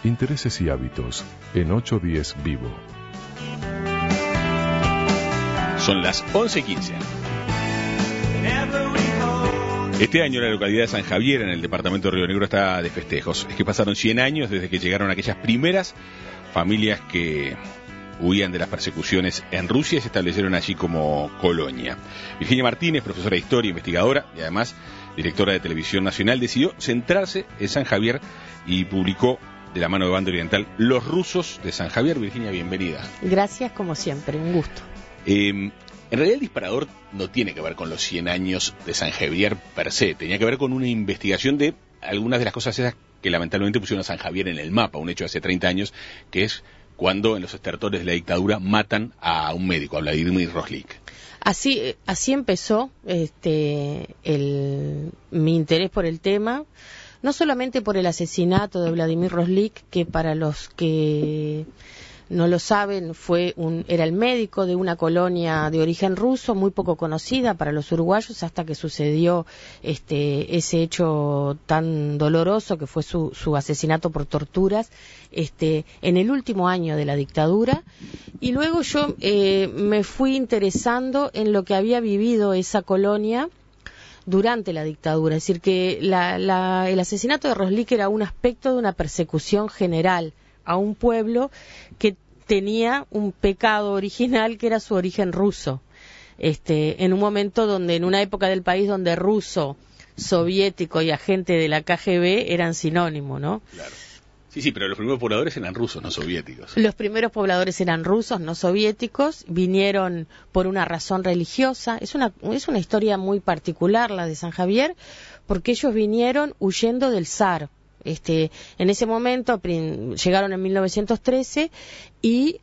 Intereses y hábitos en 810 Vivo. Son las 11:15. Este año la localidad de San Javier, en el departamento de Río Negro, está de festejos. Es que pasaron 100 años desde que llegaron aquellas primeras familias que huían de las persecuciones en Rusia y se establecieron allí como colonia. Virginia Martínez, profesora de historia, investigadora y además directora de Televisión Nacional, decidió centrarse en San Javier y publicó de la mano de Banda Oriental Los rusos de San Javier. Virginia, bienvenida. Gracias, como siempre, un gusto. En realidad el disparador no tiene que ver con los 100 años de San Javier per se, tenía que ver con una investigación de algunas de las cosas esas que lamentablemente pusieron a San Javier en el mapa, un hecho de hace 30 años, que es cuando en los estertores de la dictadura matan a un médico, a Vladimir Roslik. Así empezó mi interés por el tema, no solamente por el asesinato de Vladimir Roslik, que para los que no lo saben, era el médico de una colonia de origen ruso, muy poco conocida para los uruguayos, hasta que sucedió ese hecho tan doloroso que fue su asesinato por torturas en el último año de la dictadura. Y luego yo me fui interesando en lo que había vivido esa colonia durante la dictadura. Es decir, que el asesinato de Roslik era un aspecto de una persecución general a un pueblo que tenía un pecado original que era su origen ruso. En un momento en una época del país donde ruso, soviético y agente de la KGB eran sinónimos, ¿no? Claro. Sí, pero los primeros pobladores eran rusos, no soviéticos. Los primeros pobladores eran rusos, no soviéticos, vinieron por una razón religiosa. Es una historia muy particular la de San Javier, porque ellos vinieron huyendo del zar. En ese momento llegaron en 1913 y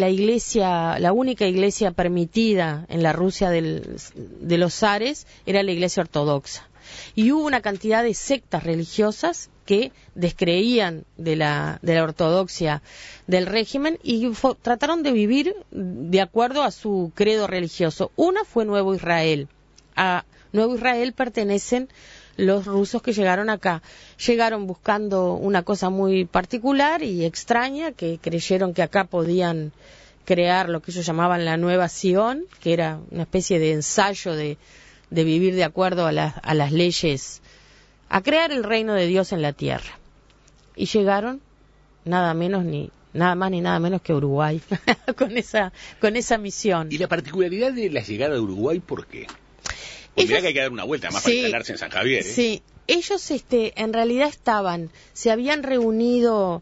la única iglesia permitida en la Rusia de los zares era la iglesia ortodoxa. Y hubo una cantidad de sectas religiosas que descreían de la ortodoxia del régimen y trataron de vivir de acuerdo a su credo religioso. Una fue Nuevo Israel. A Nuevo Israel pertenecen los rusos que llegaron acá. Llegaron buscando una cosa muy particular y extraña, que creyeron que acá podían crear lo que ellos llamaban la Nueva Sion, que era una especie de ensayo de vivir de acuerdo a las leyes, a crear el reino de Dios en la tierra. Y llegaron nada más ni nada menos que Uruguay con esa misión. ¿Y la particularidad de la llegada de Uruguay por qué? Pues mirá que hay que dar una vuelta más para instalarse en San Javier. Sí, ellos en realidad se habían reunido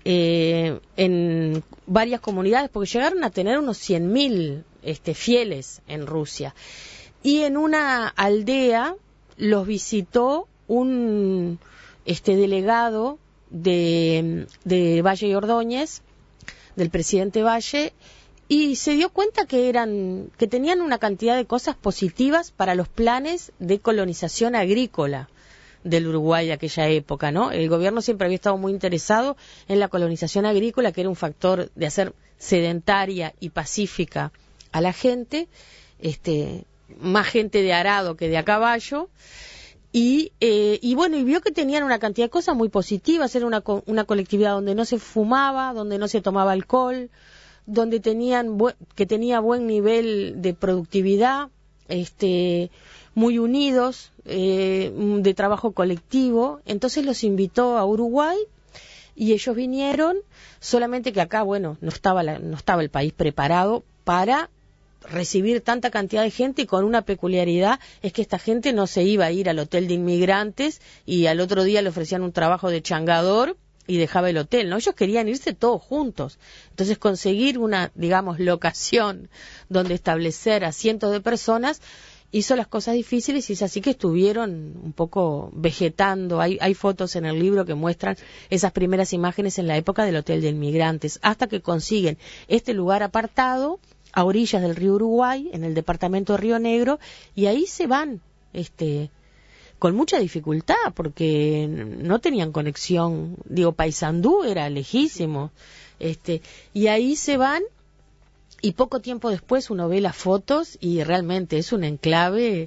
en varias comunidades, porque llegaron a tener unos 100.000 fieles en Rusia. Y en una aldea los visitó un delegado de Valle y Ordóñez, del presidente Valle, y se dio cuenta que tenían una cantidad de cosas positivas para los planes de colonización agrícola del Uruguay de aquella época, ¿no? El gobierno siempre había estado muy interesado en la colonización agrícola, que era un factor de hacer sedentaria y pacífica a la gente, más gente de arado que de a caballo, y vio que tenían una cantidad de cosas muy positivas. Era una colectividad donde no se fumaba, donde no se tomaba alcohol, donde que tenía buen nivel de productividad, muy unidos, de trabajo colectivo. Entonces los invitó a Uruguay y ellos vinieron, solamente que acá, no estaba el país preparado para recibir tanta cantidad de gente, y con una peculiaridad es que esta gente no se iba a ir al hotel de inmigrantes y al otro día le ofrecían un trabajo de changador y dejaba el hotel, ¿no? Ellos querían irse todos juntos. Entonces conseguir una, locación donde establecer a cientos de personas hizo las cosas difíciles, y es así que estuvieron un poco vegetando. Hay fotos en el libro que muestran esas primeras imágenes en la época del hotel de inmigrantes, hasta que consiguen este lugar apartado a orillas del río Uruguay, en el departamento de Río Negro, y ahí se van, con mucha dificultad, porque no tenían conexión. Paysandú era lejísimo, y ahí se van, y poco tiempo después uno ve las fotos y realmente es un enclave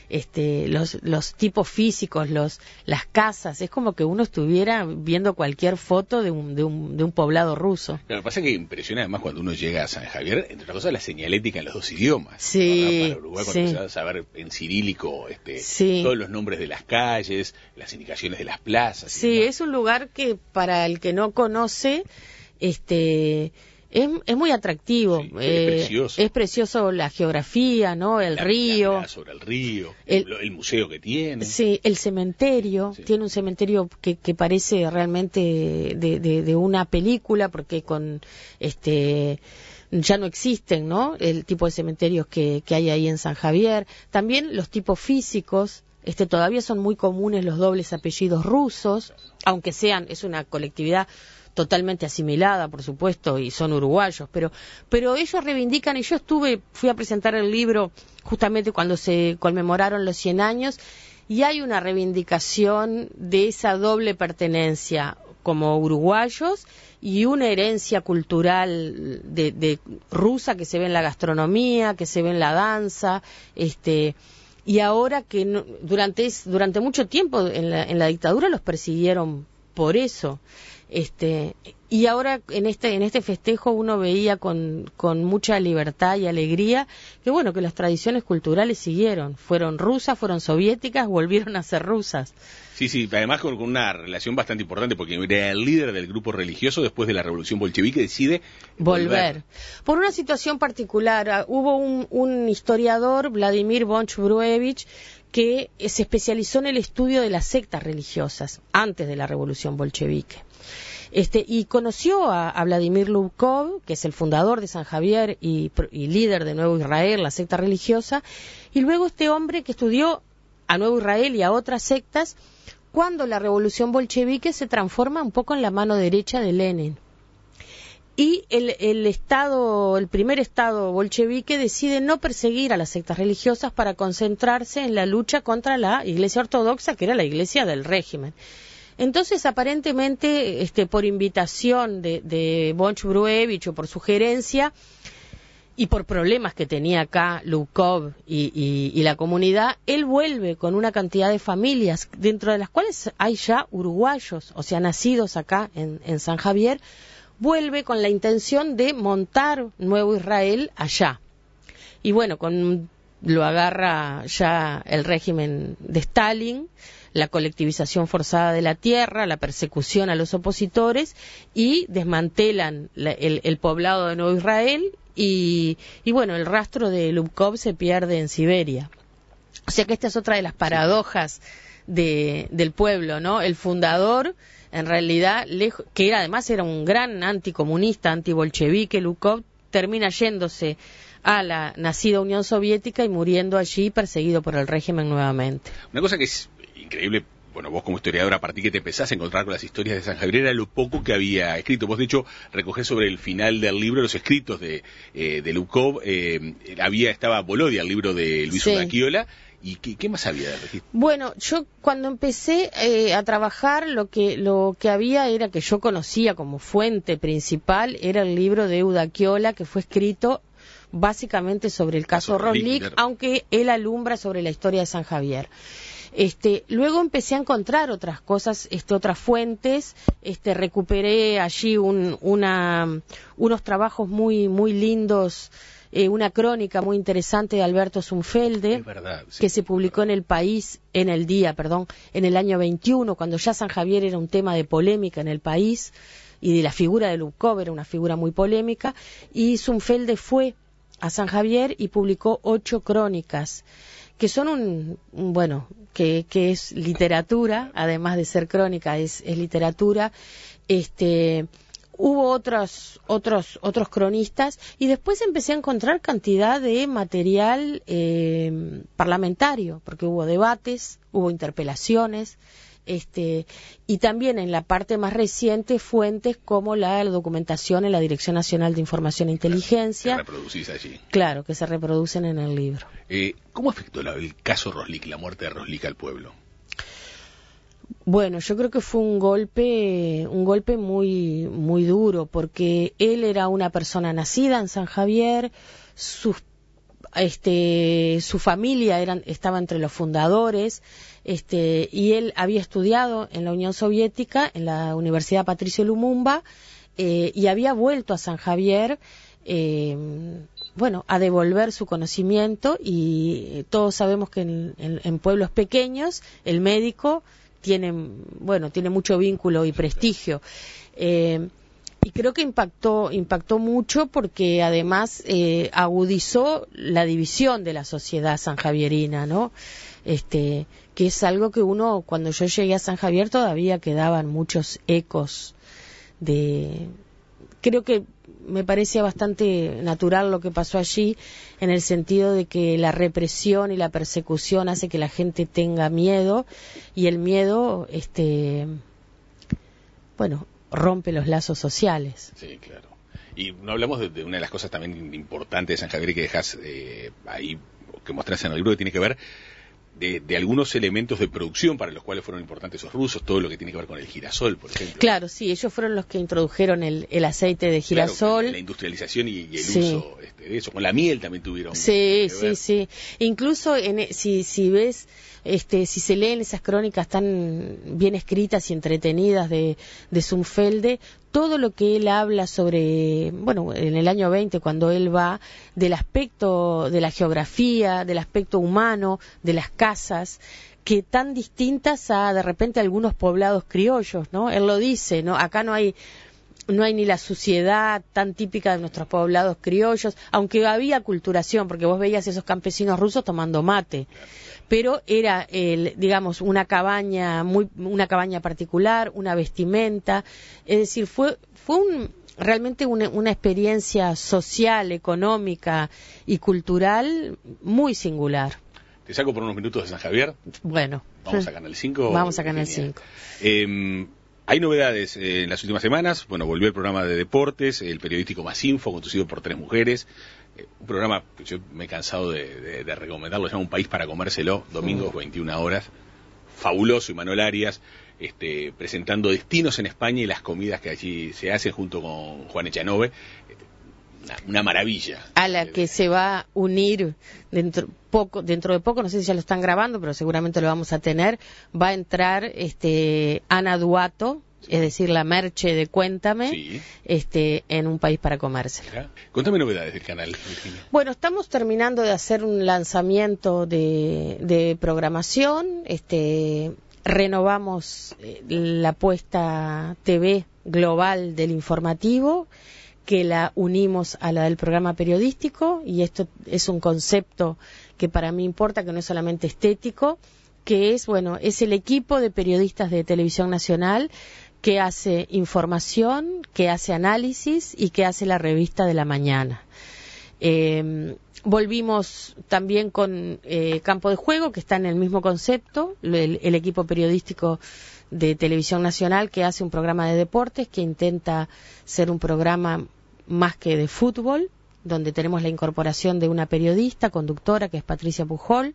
los tipos físicos, las casas, es como que uno estuviera viendo cualquier foto de un poblado ruso. Lo que pasa es que impresiona además cuando uno llega a San Javier, entre otras cosas, la señalética en los dos idiomas. Sí, para Uruguay, cuando empezás a saber en cirílico todos los nombres de las calles, las indicaciones de las plazas. Sí, es un lugar que para el que no conoce, es muy atractivo. Sí, es precioso. Es precioso la geografía, ¿no? El río. Sobre el río, el museo que tiene. Sí, el cementerio. Sí. Tiene un cementerio que parece realmente de una película, porque ya no existen, ¿no? El tipo de cementerios que hay ahí en San Javier. También los tipos físicos. Todavía son muy comunes los dobles apellidos rusos, aunque es una colectividad totalmente asimilada, por supuesto, y son uruguayos, pero ellos reivindican, y yo fui a presentar el libro justamente cuando se conmemoraron los 100 años, y hay una reivindicación de esa doble pertenencia como uruguayos y una herencia cultural de rusa que se ve en la gastronomía, que se ve en la danza, y ahora que durante mucho tiempo en la dictadura los persiguieron por eso. Y ahora en este festejo uno veía con mucha libertad y alegría que las tradiciones culturales siguieron, fueron rusas, fueron soviéticas, volvieron a ser rusas. Sí, además con una relación bastante importante, porque era el líder del grupo religioso después de la revolución bolchevique, decide volver. Por una situación particular, hubo un historiador, Vladimir Bonch-Bruevich, que se especializó en el estudio de las sectas religiosas antes de la revolución bolchevique. Y conoció a Vladimir Lubkov, que es el fundador de San Javier y líder de Nuevo Israel, la secta religiosa, y luego este hombre que estudió a Nuevo Israel y a otras sectas, cuando la revolución bolchevique se transforma un poco en la mano derecha de Lenin. Y el primer estado bolchevique decide no perseguir a las sectas religiosas para concentrarse en la lucha contra la Iglesia Ortodoxa, que era la iglesia del régimen. Entonces, aparentemente, por invitación de Bonch-Bruevich o por sugerencia, y por problemas que tenía acá Lubkov y la comunidad, él vuelve con una cantidad de familias, dentro de las cuales hay ya uruguayos, o sea, nacidos acá en San Javier, vuelve con la intención de montar Nuevo Israel allá. Y lo agarra ya el régimen de Stalin, la colectivización forzada de la tierra, la persecución a los opositores, y desmantelan el poblado de Nuevo Israel, y el rastro de Lubkov se pierde en Siberia. O sea que esta es otra de las paradojas del pueblo, ¿no? El fundador, en realidad, que además era un gran anticomunista, antibolchevique, Lubkov, termina yéndose a la nacida Unión Soviética y muriendo allí, perseguido por el régimen nuevamente. Una cosa que es increíble, vos como historiadora, a partir que te empezás a encontrar con las historias de San Javier, era lo poco que había escrito. Vos, de hecho, recogés sobre el final del libro los escritos de Lubkov. Estaba Volodia, el libro de Luis Udaquiola. ¿Y qué más había de registro? Bueno, yo cuando empecé a trabajar, lo que había era que yo conocía como fuente principal, era el libro de Udaquiola, que fue escrito básicamente sobre el caso Roslik, aunque él alumbra sobre la historia de San Javier. Luego empecé a encontrar otras cosas, otras fuentes, recuperé allí unos trabajos muy, muy lindos, una crónica muy interesante de Alberto Zunfelde, que se publicó en en el año 21, cuando ya San Javier era un tema de polémica en el país, y de la figura de Lubkov era una figura muy polémica, y Zunfelde fue a San Javier y publicó 8 crónicas, que son que es literatura, además de ser crónica, es literatura. Hubo otros cronistas, y después empecé a encontrar cantidad de material parlamentario, porque hubo debates, hubo interpelaciones, y también en la parte más reciente fuentes como la documentación en la Dirección Nacional de Información e Inteligencia. Que reproducís allí. Claro, que se reproducen en el libro. ¿Cómo afectó el caso Roslik, la muerte de Roslik, al pueblo? Bueno, yo creo que fue un golpe muy, muy duro, porque él era una persona nacida en San Javier, su familia estaba entre los fundadores, y él había estudiado en la Unión Soviética, en la Universidad Patricio Lumumba, y había vuelto a San Javier, a devolver su conocimiento, y todos sabemos que en pueblos pequeños el médico tiene mucho vínculo y prestigio. Y creo que impactó mucho porque además agudizó la división de la sociedad sanjavierina, ¿no? Que es algo que cuando yo llegué a San Javier todavía quedaban muchos ecos creo que me parece bastante natural lo que pasó allí, en el sentido de que la represión y la persecución hace que la gente tenga miedo, y el miedo, rompe los lazos sociales. Sí, claro. Y no hablamos de una de las cosas también importantes de San Javier que dejas ahí, que mostrás en el libro, que tiene que ver de algunos elementos de producción para los cuales fueron importantes esos rusos, todo lo que tiene que ver con el girasol, por ejemplo. Claro, sí, ellos fueron los que introdujeron el aceite de girasol. Claro, la industrialización y el uso de eso. Con la miel también tuvieron. Sí. Incluso si ves, si se leen esas crónicas tan bien escritas y entretenidas de Zumfelde, todo lo que él habla sobre, en el año 20, cuando él va, del aspecto de la geografía, del aspecto humano, de las casas, que tan distintas a, de repente, algunos poblados criollos, ¿no? Él lo dice, ¿no? Acá no hay ni la suciedad tan típica de nuestros poblados criollos, aunque había culturación, porque vos veías esos campesinos rusos tomando mate. Pero era, una cabaña particular, una vestimenta, es decir, fue realmente una experiencia social, económica y cultural muy singular. Te saco por unos minutos de San Javier. Bueno. Vamos a Canal 5. Vamos a Canal 5. Hay novedades en las últimas semanas. Volvió el programa de deportes, el periodístico Más Info, conducido por 3 mujeres. Un programa que yo me he cansado de recomendarlo, se llama Un País para Comérselo, domingos 21 horas. Fabuloso, y Manuel Arias presentando destinos en España y las comidas que allí se hacen junto con Juan Echanove. Una maravilla. A la que se va a unir dentro de poco, no sé si ya lo están grabando, pero seguramente lo vamos a tener, va a entrar Ana Duato, es decir, la Merche de Cuéntame, en Un País para Comérselo. Contame novedades del canal, Virginia. Bueno, estamos terminando de hacer un lanzamiento de programación, renovamos la apuesta TV global del informativo, que la unimos a la del programa periodístico, y esto es un concepto que para mí importa, que no es solamente estético, que es el equipo de periodistas de Televisión Nacional que hace información, que hace análisis y que hace la revista de la mañana. Volvimos también con Campo de Juego, que está en el mismo concepto, el equipo periodístico de Televisión Nacional, que hace un programa de deportes, que intenta ser un programa más que de fútbol, donde tenemos la incorporación de una periodista, conductora, que es Patricia Pujol.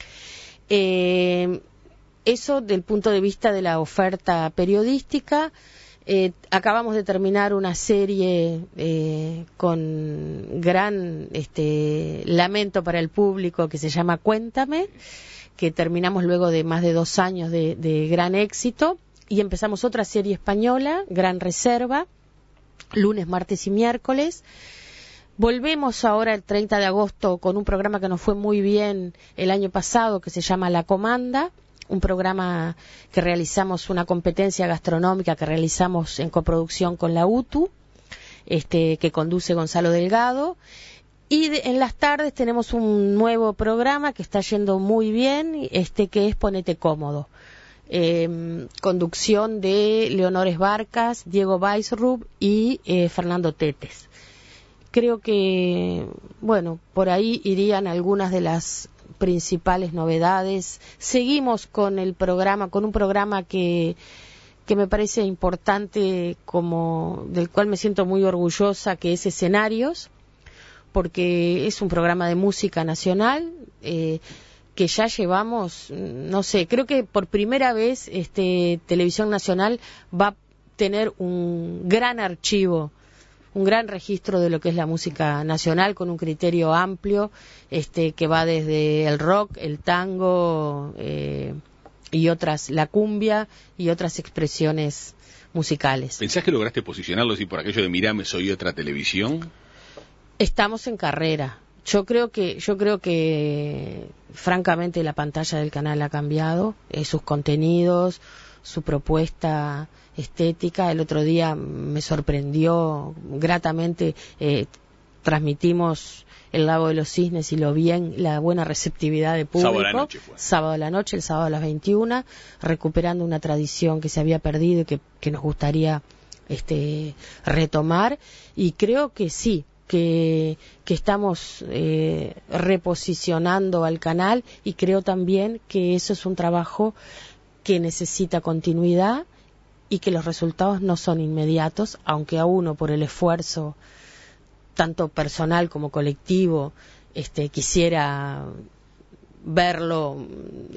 Eso del punto de vista de la oferta periodística. Acabamos de terminar una serie con gran lamento para el público, que se llama Cuéntame, que terminamos luego de más de 2 años de gran éxito, y empezamos otra serie española, Gran Reserva, lunes, martes y miércoles. Volvemos ahora el 30 de agosto con un programa que nos fue muy bien el año pasado, que se llama La Comanda, un programa que realizamos, una competencia gastronómica que realizamos en coproducción con la UTU, que conduce Gonzalo Delgado. Y en las tardes tenemos un nuevo programa que está yendo muy bien, que es Ponete Cómodo. Conducción de Leonores Barcas, Diego Weisrup y Fernando Tetes. Creo que, por ahí irían algunas de las principales novedades. Seguimos con un programa que me parece importante, del cual me siento muy orgullosa, que es Escenarios, porque es un programa de música nacional, que ya llevamos, creo que por primera vez Televisión Nacional va a tener un gran archivo un gran registro de lo que es la música nacional, con un criterio amplio, que va desde el rock, el tango, y otras, la cumbia y otras expresiones musicales. ¿Pensás que lograste posicionarlo así por aquello de mirame, soy otra televisión? Estamos en carrera. Yo creo que francamente la pantalla del canal ha cambiado, sus contenidos, su propuesta estética. El otro día me sorprendió gratamente, transmitimos El Lago de los Cisnes y la buena receptividad de público. Sábado a la noche fue. Sábado a la noche, el sábado a las 21, recuperando una tradición que se había perdido y que nos gustaría retomar. Y creo que sí, que estamos reposicionando al canal, y creo también que eso es un trabajo que necesita continuidad y que los resultados no son inmediatos, aunque a uno por el esfuerzo tanto personal como colectivo quisiera verlo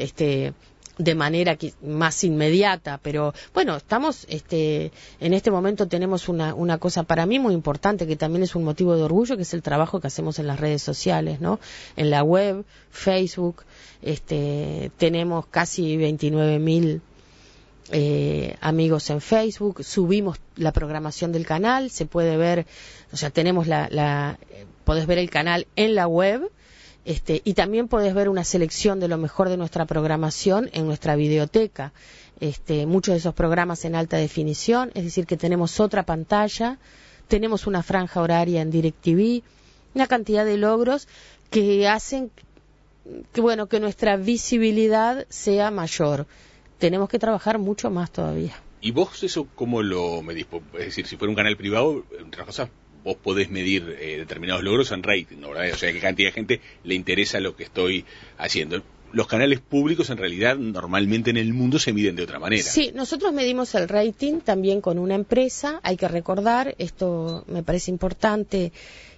de manera más inmediata, pero bueno, estamos en este momento tenemos una cosa para mí muy importante, que también es un motivo de orgullo, que es el trabajo que hacemos en las redes sociales, ¿no? En la web, Facebook, tenemos casi 29.000 amigos en Facebook, subimos la programación del canal, se puede ver, o sea, tenemos podés ver el canal en la web, y también podés ver una selección de lo mejor de nuestra programación en nuestra videoteca. Muchos de esos programas en alta definición, es decir, que tenemos otra pantalla, tenemos una franja horaria en DirecTV, una cantidad de logros que hacen que nuestra visibilidad sea mayor. Tenemos que trabajar mucho más todavía. ¿Y vos eso cómo lo medís? Es decir, si fuera un canal privado, entre otras cosas, vos podés medir determinados logros en rating, ¿no? ¿Verdad? O sea, qué cantidad de gente le interesa lo que estoy haciendo. Los canales públicos, en realidad, normalmente en el mundo se miden de otra manera. Sí, nosotros medimos el rating también con una empresa. Hay que recordar, esto me parece importante,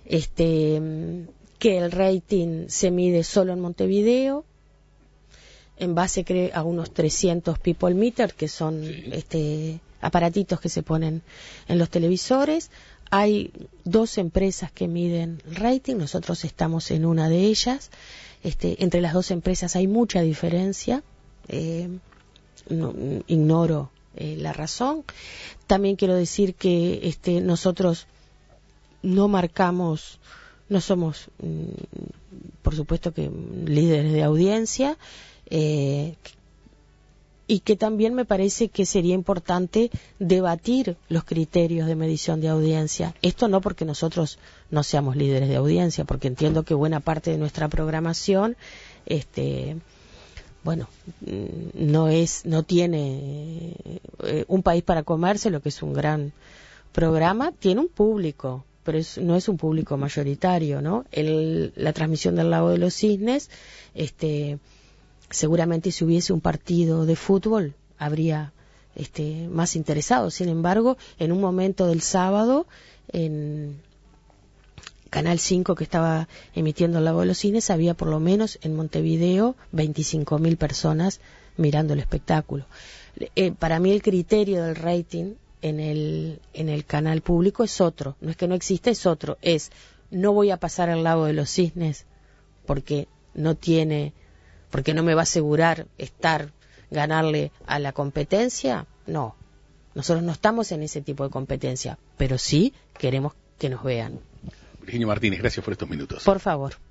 que el rating se mide solo en Montevideo, en base a unos 300 people meter, que son aparatitos que se ponen en los televisores. Hay 2 empresas que miden el rating, nosotros estamos en una de ellas. Entre las 2 empresas hay mucha diferencia, ignoro la razón. También quiero decir que nosotros no somos, por supuesto que líderes de audiencia, y que también me parece que sería importante debatir los criterios de medición de audiencia. Esto no porque nosotros no seamos líderes de audiencia, porque entiendo que buena parte de nuestra programación, no tiene Un País para Comerse, lo que es un gran programa, tiene un público, pero no es un público mayoritario, ¿no? La transmisión del Lago de los Cisnes, seguramente si hubiese un partido de fútbol habría más interesados. Sin embargo, en un momento del sábado, en Canal 5 que estaba emitiendo el Lago de los Cisnes, había por lo menos en Montevideo 25.000 personas mirando el espectáculo. Para mí el criterio del rating en el canal público es otro. No es que no exista, es otro. No voy a pasar el Lago de los Cisnes porque no me va a asegurar ganarle a la competencia. No, nosotros no estamos en ese tipo de competencia, pero sí queremos que nos vean. Virginia Martínez, gracias por estos minutos. Por favor.